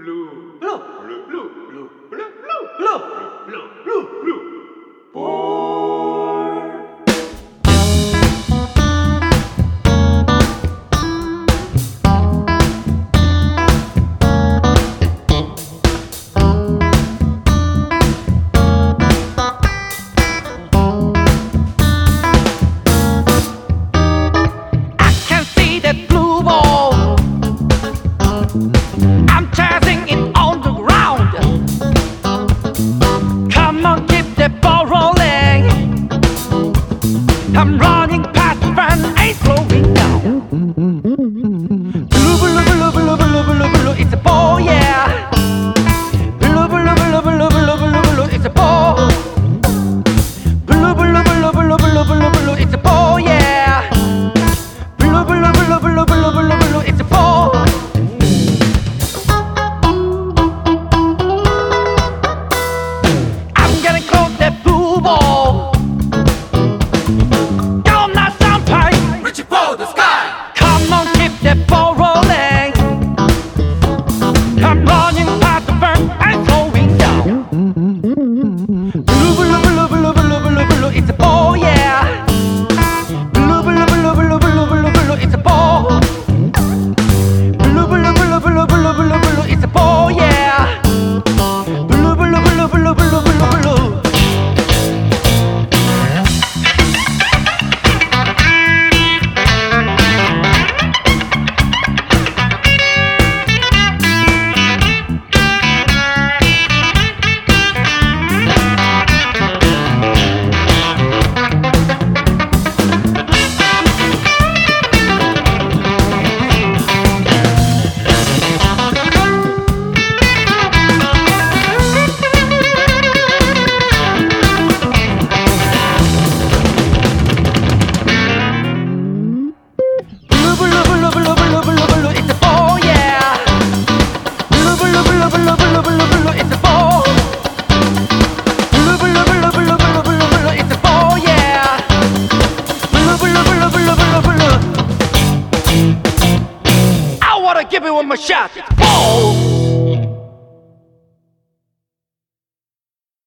blue, blue, blue, blue, blue, blue, blue, blue, blue, blue, blue. I'm chasing it on the ground. Come on, keep that ball rolling. I'm running past the front, ain't slowing down. Blue, blue, blue, blue, blue, blue, blue, it's a ball, yeah. Blue, blue, blue, blue, blue, blue, blue, it's a ball. Blue, blue, blue, blue, blue, blue, blue, it's a ball, yeah. Blue, blue, blue, blue, blue, blue, blue, it's a ball. I'm running past the first and slowing down. Blue, blue, blue, blue, blue, blue, blue, it's a ball, yeah. Blue, blue, blue, blue, blue, blue, blue, it's a ball. Blue, blue, blue, blue, blue, blue, blue, it's a ball, yeah. Blue, blue, blue, blue, blue, blue, blue. Give it one more shot. Ball.